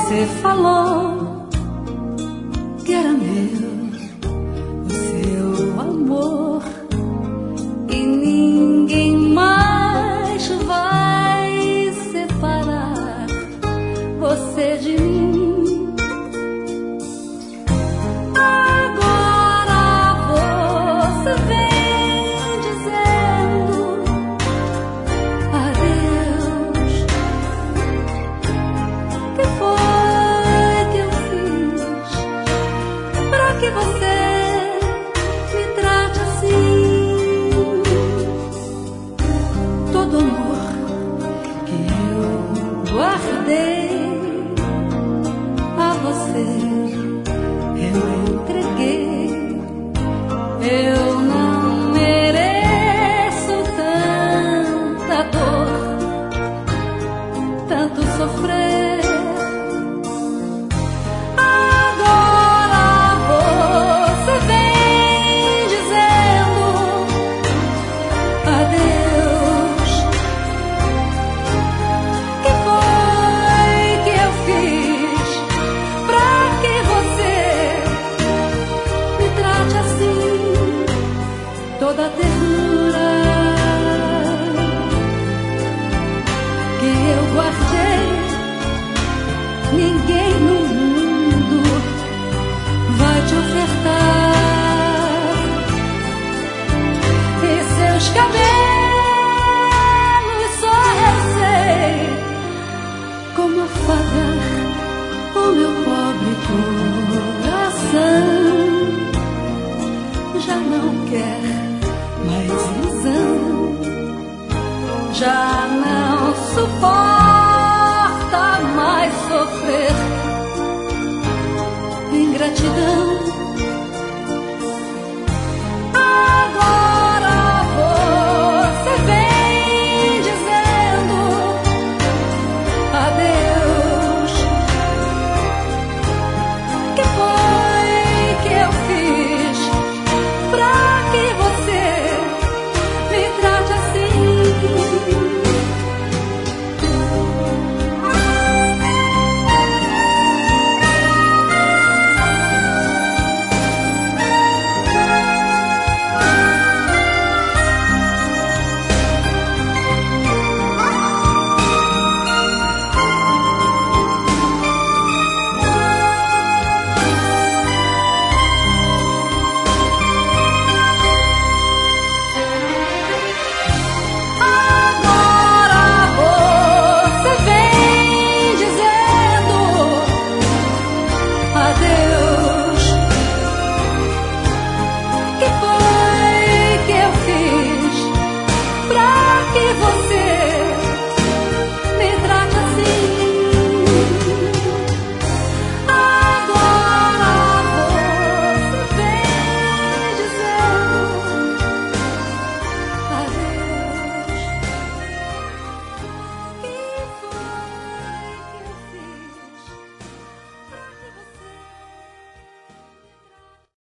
Você falou que era meu o seu amor e ninguém mais vai separar você de mim. Agora você vem dizendo adeus. Que foi que eu fiz pra que você me trate assim? Todo amor que eu guardei a você eu entreguei. Eu não mereço tanta dor, tanto sofrer. Agora você vem dizendo adeus. Que foi que eu fiz pra que você me trate assim? Toda a ternura que eu guardei, ninguém no mundo vai te ofertar. E seus cabelos só eu sei como afagar o meu pobre coração. Já não quer mais ilusão, já não suporta